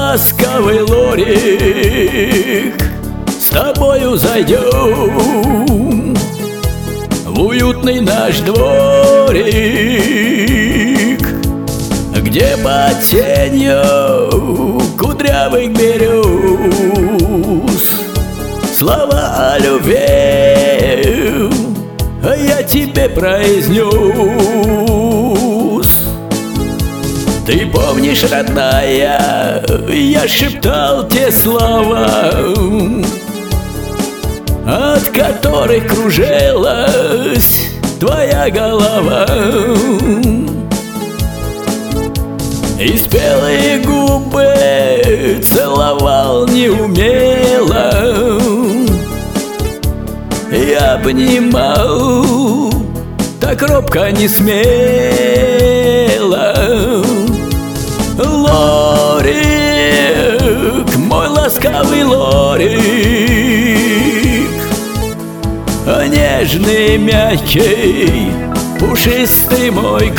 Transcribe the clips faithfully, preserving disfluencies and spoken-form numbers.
ласковый лорик, с тобою зайдем в уютный наш дворик, где под тенью кудрявых берез слова о любви я тебе произнес. Ты помнишь, родная, я шептал те слова, от которых кружилась твоя голова, и спелые губы целовал неумело, и обнимал так робко не смело. Лорик, мой ласковый лорик, нежный, мягкий, пушистый мой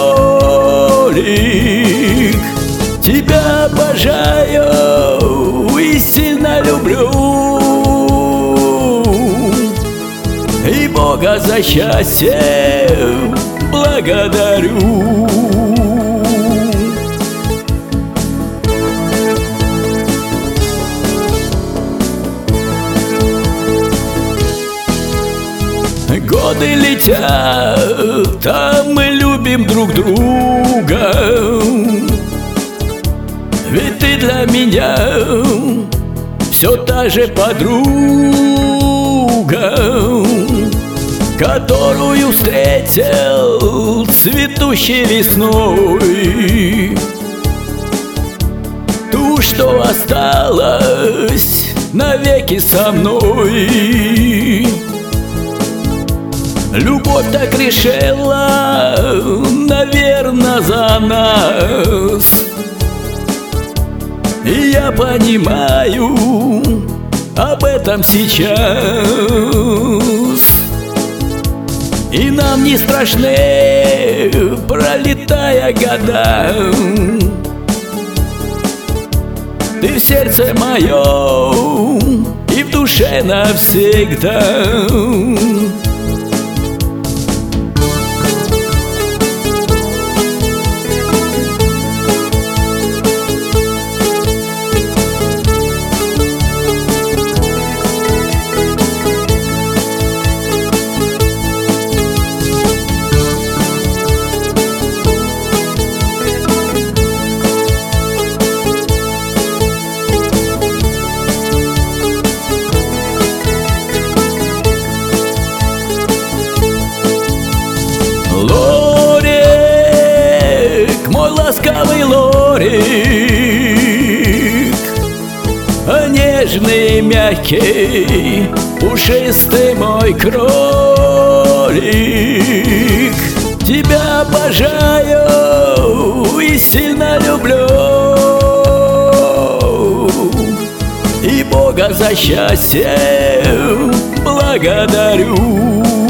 кролик, тебя обожаю и сильно люблю, и Бога за счастье благодарю. Годы летят, а мы любим друг друга, ведь ты для меня все та же подруга, которую встретил цветущей весной, ту, что осталась навеки со мной. Любовь так решила, наверно, за нас, и я понимаю об этом сейчас. И нам не страшны, пролетая года, ты в сердце моем и в душе навсегда. Лорик, мой ласковый лорик, нежный, мягкий, пушистый мой кролик, тебя обожаю и сильно люблю, и Бога за счастье благодарю.